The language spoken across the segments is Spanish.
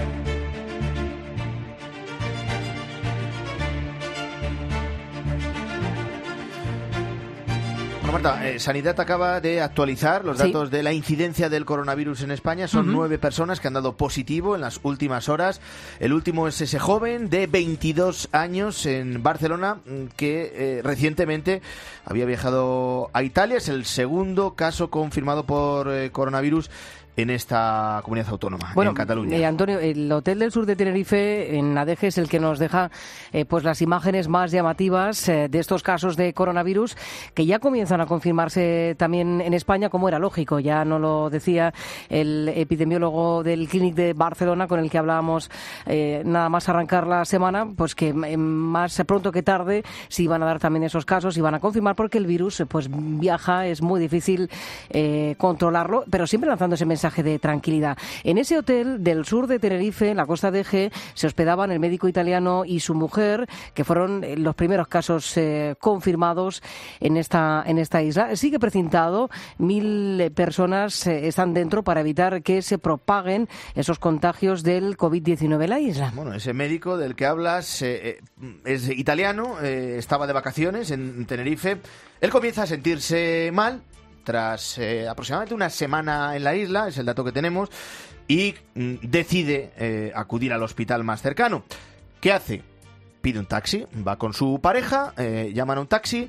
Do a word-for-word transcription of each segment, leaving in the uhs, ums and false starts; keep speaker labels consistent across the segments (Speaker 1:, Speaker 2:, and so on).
Speaker 1: Marta, eh, Sanidad acaba de actualizar los datos sí. de la incidencia del coronavirus en España. Son uh-huh. nueve personas que han dado positivo en las últimas horas. El último es ese joven de veintidós años en Barcelona que eh, recientemente había viajado a Italia. Es el segundo caso confirmado por eh, coronavirus en esta comunidad autónoma,
Speaker 2: bueno,
Speaker 1: en Cataluña.
Speaker 2: Eh, Antonio, el Hotel del Sur de Tenerife, en Adeje, es el que nos deja eh, pues las imágenes más llamativas eh, de estos casos de coronavirus que ya comienzan a confirmarse también en España, como era lógico. Ya nos lo decía el epidemiólogo del Clínic de Barcelona, con el que hablábamos eh, nada más arrancar la semana, pues que eh, más pronto que tarde se iban a dar también esos casos, iban a confirmar, porque el virus pues viaja, es muy difícil eh, controlarlo, pero siempre lanzando ese mensaje de tranquilidad. En ese hotel del sur de Tenerife, en la costa de Eje, se hospedaban el médico italiano y su mujer, que fueron los primeros casos eh, confirmados en esta en esta isla. Sigue precintado, mil personas eh, están dentro para evitar que se propaguen esos contagios del covid diecinueve en la isla.
Speaker 1: Bueno, ese médico del que hablas eh, es italiano, eh, estaba de vacaciones en Tenerife. Él comienza a sentirse mal tras eh, aproximadamente una semana en la isla, es el dato que tenemos, y mm, decide eh, acudir al hospital más cercano. ¿Qué hace? Pide un taxi, va con su pareja, eh, llaman a un taxi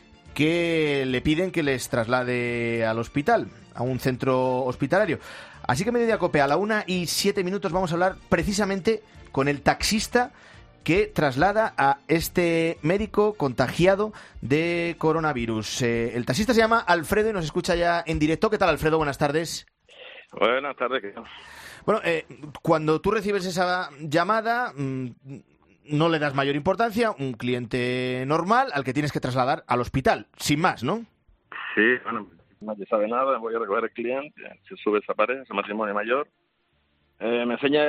Speaker 1: que le piden que les traslade al hospital, a un centro hospitalario. Así que Mediodía Cope, a la una y siete minutos vamos a hablar precisamente con el taxista que traslada a este médico contagiado de coronavirus. Eh, el taxista se llama Alfredo y nos escucha ya en directo. ¿Qué tal, Alfredo? Buenas tardes.
Speaker 3: Buenas tardes. ¿Qué tal?
Speaker 1: Bueno, eh, cuando tú recibes esa llamada, mmm, no le das mayor importancia, un cliente normal al que tienes que trasladar al hospital, sin más, ¿no?
Speaker 3: Sí, bueno, nadie sabe nada, voy a recoger al cliente, se sube esa pareja, ese matrimonio mayor. Eh, me enseña,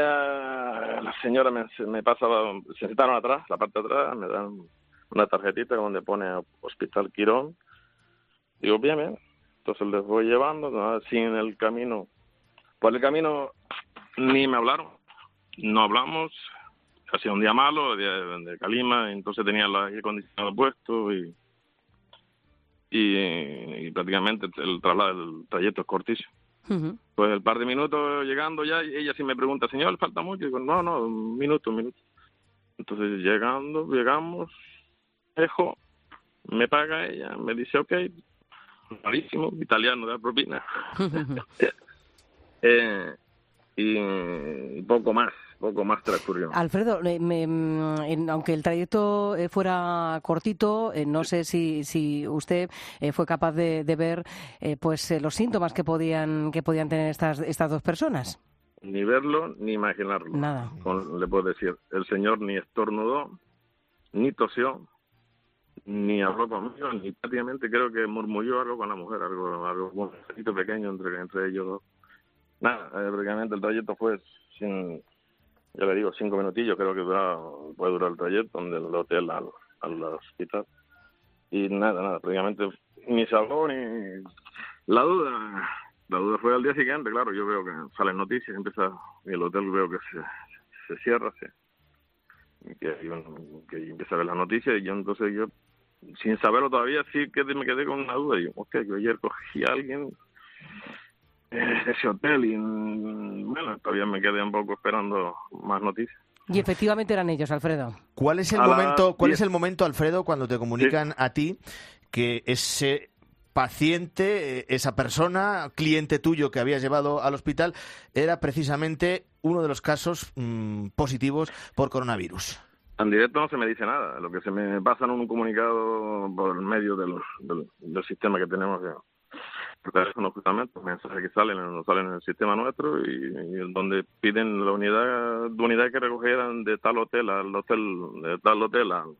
Speaker 3: la señora me, me pasa, se sentaron atrás, la parte de atrás, me dan una tarjetita donde pone Hospital Quirón. Digo, bien, bien. Entonces les voy llevando, así en el camino. Por el camino ni me hablaron, no hablamos. Hacía un día malo, día de, de calima, entonces tenía el aire acondicionado puesto y, y, y prácticamente el traslado, el trayecto es cortísimo. Uh-huh. Pues el par de minutos llegando ya, ella sí me pregunta, señor, ¿falta mucho? Y digo, no, no, un minuto, un minuto. Entonces llegando, llegamos, dejo, me paga ella, me dice, ok, malísimo, italiano, da propina. eh, y, y poco más. poco más transcurrió.
Speaker 2: Alfredo, me, me, en, aunque el trayecto eh, fuera cortito, eh, no sé si, si usted eh, fue capaz de, de ver eh, pues eh, los síntomas que podían que podían tener estas estas dos personas.
Speaker 3: Ni verlo, ni imaginarlo.
Speaker 2: Nada.
Speaker 3: Con, le puedo decir, el señor ni estornudó, ni tosió, ni habló conmigo, ni prácticamente creo que murmulló algo con la mujer, algo, algo un poquito pequeño entre, entre ellos dos. Nada, eh, prácticamente el trayecto fue sin... Ya le digo, cinco minutillos creo que dura, puede durar el trayecto del hotel al, al hospital. Y nada, nada, prácticamente ni se habló ni... La duda, la duda fue al día siguiente, claro, yo veo que salen noticias, empieza, y el hotel veo que se, se cierra, se, que, que empieza a ver las noticias, y yo entonces yo, sin saberlo todavía, sí que me quedé con una duda, y yo, ok, yo ayer cogí a alguien... ese hotel y bueno, todavía me quedé un poco esperando más noticias.
Speaker 2: Y efectivamente eran ellos, Alfredo.
Speaker 1: ¿Cuál es el a momento, cuál es el momento, Alfredo, cuando te comunican sí. a ti que ese paciente, esa persona, cliente tuyo que habías llevado al hospital, era precisamente uno de los casos mmm, positivos por coronavirus?
Speaker 3: En directo no se me dice nada, lo que se me pasa en un comunicado por el medio de los, del, del sistema que tenemos ya. Por teléfono, justamente, los mensajes que salen, nos salen en el sistema nuestro y, y donde piden la unidad, de unidad que recogieran de tal hotel al hotel, de tal hotel al,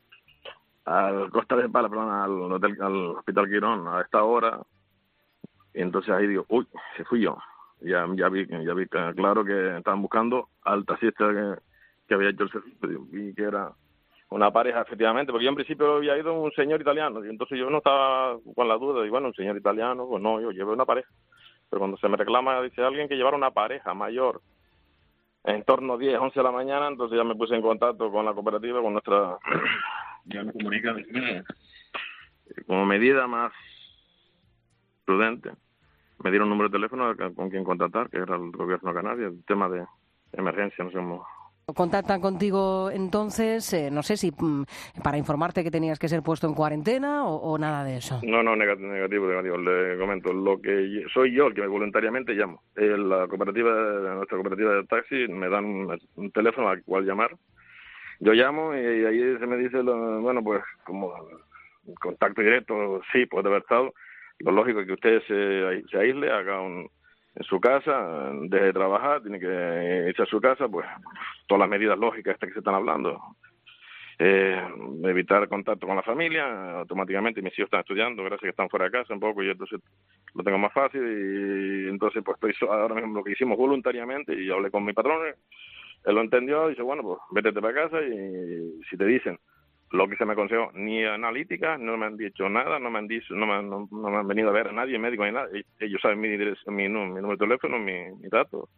Speaker 3: al Costa de Pala, perdón, al hotel, al Hospital Quirón a esta hora. Y entonces ahí digo, uy, se fui yo. Ya, ya vi, ya vi claro que estaban buscando al taxista que, que había hecho el servicio, vi que era una pareja, efectivamente, porque yo en principio había ido un señor italiano, y entonces yo no estaba con la duda, y bueno, un señor italiano, pues no, yo llevé una pareja. Pero cuando se me reclama, dice alguien que llevara una pareja mayor, en torno a diez, once de la mañana, entonces ya me puse en contacto con la cooperativa, con nuestra... ya me comunican como medida más prudente. Me dieron un número de teléfono con quien contactar, que era el gobierno canario, el tema de emergencia, no sé cómo...
Speaker 2: Contactan contigo entonces, eh, no sé si mm, para informarte que tenías que ser puesto en cuarentena o, o nada de eso.
Speaker 3: No, no, negativo, negativo, negativo. Le comento, lo que soy yo el que me voluntariamente llamo. Eh, la cooperativa, nuestra cooperativa de taxi, me dan un, un teléfono al cual llamar. Yo llamo y, y ahí se me dice, lo, bueno, pues como contacto directo, sí, puede haber estado. Lo lógico es que usted se, se aísle, haga un... en su casa, deje de trabajar, tiene que irse a su casa, pues todas las medidas lógicas estas que se están hablando. Eh, evitar contacto con la familia, automáticamente mis hijos están estudiando, gracias que están fuera de casa un poco, y entonces lo tengo más fácil, y entonces pues estoy ahora mismo lo que hicimos voluntariamente, y hablé con mi patrón, él lo entendió, y dice, bueno, pues vete para casa, y si te dicen lo que se me aconsejó, ni analítica, no me han dicho nada, no me han dicho, no me han, no, no me han venido a ver a nadie, médico ni nada. Ellos saben mi, mi, mi número de teléfono, mi, mi dato.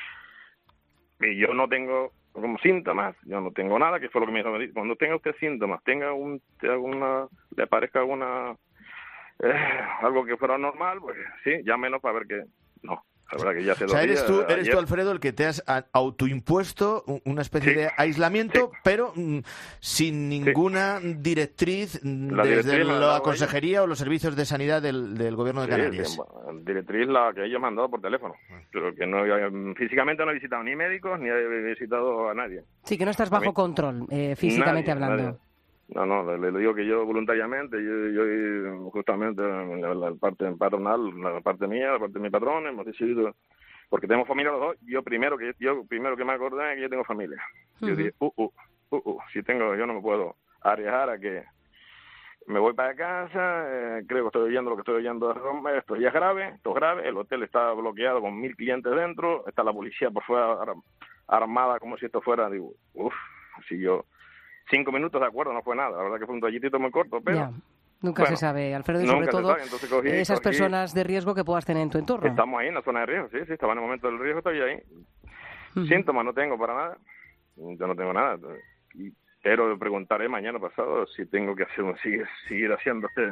Speaker 3: Y yo no tengo como síntomas, yo no tengo nada, que fue lo que me dijo. Cuando tenga usted síntomas, tenga un, alguna, le parezca alguna, eh, algo que fuera normal, pues sí, llámenos para ver que no. La verdad que ya hace
Speaker 1: o sea,
Speaker 3: dos
Speaker 1: eres,
Speaker 3: días,
Speaker 1: tú, eres
Speaker 3: ayer...
Speaker 1: tú, Alfredo, el que te has autoimpuesto una especie sí, de aislamiento, sí. pero mm, sin ninguna sí. directriz
Speaker 3: la
Speaker 1: desde
Speaker 3: directriz
Speaker 1: la consejería ella. o los servicios de sanidad del, del gobierno de
Speaker 3: sí,
Speaker 1: Canarias.
Speaker 3: Sí, bueno, directriz la que ellos me han dado por teléfono, pero que no físicamente no he visitado ni médicos ni he visitado a nadie.
Speaker 2: Sí, que no estás bajo control, eh, físicamente
Speaker 3: nadie,
Speaker 2: hablando.
Speaker 3: Nadie. No, no, le, le digo que yo voluntariamente, yo, yo justamente la, la parte patronal, la parte mía, la parte de mi patrón, hemos decidido, porque tenemos familia los dos, yo primero que yo primero que me acordé es que yo tengo familia. Uh-huh. Yo dije, uh, uh, uh, uh, si tengo, yo no me puedo arriesgar a que me voy para casa, eh, creo que estoy oyendo lo que estoy oyendo, esto ya es grave, esto es grave, el hotel está bloqueado con mil clientes dentro, está la policía por fuera armada como si esto fuera, digo, uff, si yo... Cinco minutos de acuerdo, no fue nada. La verdad que fue un tallitito muy corto, pero... Ya.
Speaker 2: Nunca bueno, se sabe, Alfredo, y sobre todo Entonces, cogí, esas cogí, personas de riesgo que puedas tener en tu entorno.
Speaker 3: Estamos ahí en la zona de riesgo, sí, sí, estaba en el momento del riesgo, estoy ahí. Uh-huh. Síntomas no tengo para nada, yo no tengo nada. Y, pero preguntaré mañana pasado si tengo que hacer seguir, seguir haciendo este...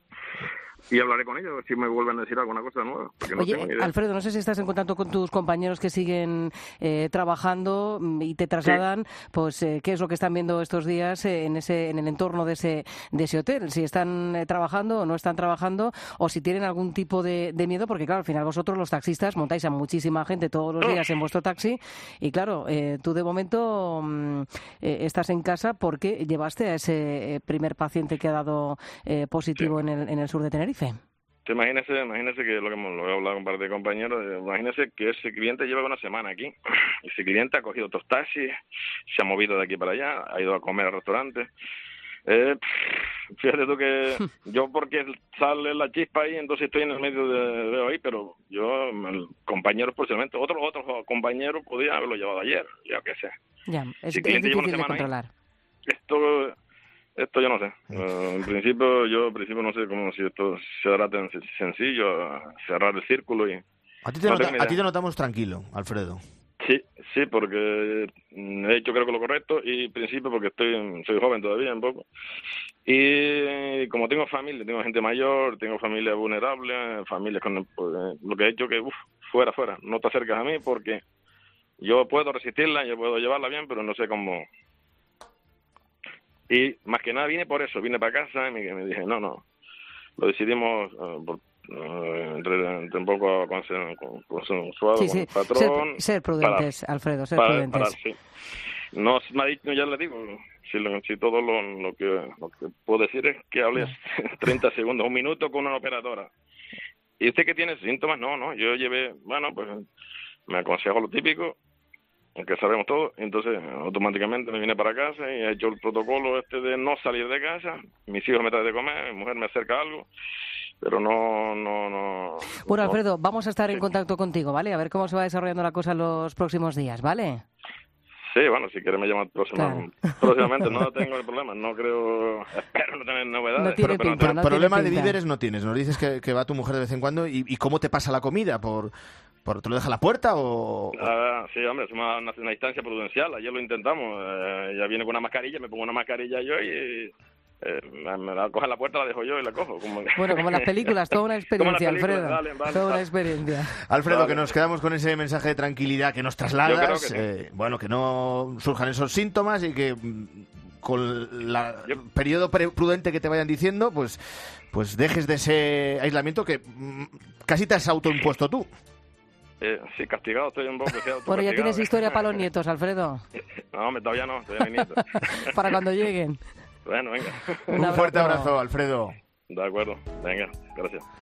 Speaker 3: Y hablaré con ellos si me vuelven a decir alguna cosa nueva. No
Speaker 2: Oye, Alfredo, no sé si estás en contacto con tus compañeros que siguen eh, trabajando y te trasladan, sí. pues, eh, qué es lo que están viendo estos días eh, en ese en el entorno de ese de ese hotel. Si están eh, trabajando o no están trabajando, o si tienen algún tipo de, de miedo, porque, claro, al final vosotros, los taxistas, montáis a muchísima gente todos los días en vuestro taxi y, claro, eh, tú de momento mm, eh, estás en casa porque llevaste a ese eh, primer paciente que ha dado eh, positivo sí. en, el, en el sur de Tenerife.
Speaker 3: Imagínese, imagínese que lo que hemos lo he hablado con un par de compañeros, imagínese que ese cliente lleva una semana aquí, y ese cliente ha cogido otros taxis, se ha movido de aquí para allá, ha ido a comer al restaurante. Eh, fíjate tú que yo porque sale la chispa ahí, entonces estoy en el medio de veo ahí, pero yo, el compañero posiblemente, otros otros compañeros podían haberlo llevado ayer, ya que sé.
Speaker 2: Ya, es, si es difícil de controlar.
Speaker 3: Ahí, esto... Esto yo no sé. Uh, en principio, yo en principio no sé cómo si esto será tan sencillo, cerrar el círculo y...
Speaker 1: A ti te, no nota, a ti te notamos tranquilo, Alfredo.
Speaker 3: Sí, sí, porque he hecho creo que lo correcto y en principio porque estoy soy joven todavía un poco. Y como tengo familia, tengo gente mayor, tengo familia vulnerable, familias con... Pues, lo que he hecho que, uff, fuera, fuera, no te acercas a mí porque yo puedo resistirla, yo puedo llevarla bien, pero no sé cómo... Y más que nada vine por eso, vine para casa y me, me dije, no, no, lo decidimos uh, por, uh, entre, entre un poco consensuado
Speaker 2: sí,
Speaker 3: con
Speaker 2: sí.
Speaker 3: el patrón.
Speaker 2: Ser, ser prudentes, para, Alfredo, ser
Speaker 3: para,
Speaker 2: prudentes.
Speaker 3: Para, sí. No, me ha dicho, ya le digo, si, lo, si todo lo, lo, que, lo que puedo decir es que hables treinta segundos, un minuto con una operadora. ¿Y usted qué tiene síntomas? No, no, yo llevé, bueno, pues me aconsejo lo típico, que sabemos todo, entonces automáticamente me vine para casa y he hecho el protocolo este de no salir de casa, mis hijos me traen de comer, mi mujer me acerca algo, pero no... no, no
Speaker 2: bueno,
Speaker 3: no.
Speaker 2: Alfredo, vamos a estar
Speaker 3: sí.
Speaker 2: en contacto contigo, ¿vale? A ver cómo se va desarrollando la cosa los próximos días, ¿vale?
Speaker 3: Sí, bueno, si quieres me llamas próximamente, claro. próximamente, no tengo el problema, no creo, espero no tener novedades.
Speaker 2: No tiene
Speaker 3: pero,
Speaker 2: pinta,
Speaker 3: pero,
Speaker 2: no
Speaker 1: problema
Speaker 2: tiene
Speaker 1: de
Speaker 2: pinta.
Speaker 1: víveres no tienes, nos dices que, que va tu mujer de vez en cuando y, y cómo te pasa la comida, por... ¿Por, ¿Te lo deja a la puerta o...?
Speaker 3: Ah, sí, hombre, es una, una, una distancia prudencial. Ayer lo intentamos. Eh, ya viene con una mascarilla, me pongo una mascarilla yo y... Eh, me la coge en la puerta, la dejo yo y la cojo. Como...
Speaker 2: Bueno, como en las películas, toda una experiencia,
Speaker 3: películas,
Speaker 2: Alfredo.
Speaker 3: vale, vale,
Speaker 2: toda
Speaker 3: vale.
Speaker 2: una experiencia.
Speaker 1: Alfredo,
Speaker 3: Vale.
Speaker 1: que nos quedamos con ese mensaje de tranquilidad que nos trasladas.
Speaker 3: Yo creo que sí.
Speaker 1: eh, bueno, que no surjan esos síntomas y que mm, con el
Speaker 3: Yo-
Speaker 1: periodo pre- prudente que te vayan diciendo, pues, pues dejes de ese aislamiento que mm, casi te has autoimpuesto tú.
Speaker 3: Eh, sí, castigado estoy un poco. Estoy
Speaker 2: Bueno, ya
Speaker 3: autocastigado,
Speaker 2: tienes
Speaker 3: ¿eh?
Speaker 2: historia para los nietos, Alfredo.
Speaker 3: No, hombre, todavía no, todavía no hay nieto.
Speaker 2: Para cuando lleguen.
Speaker 3: Bueno, venga.
Speaker 2: Un
Speaker 1: Un fuerte
Speaker 2: abrazo.
Speaker 1: abrazo, Alfredo.
Speaker 3: De acuerdo, venga, gracias.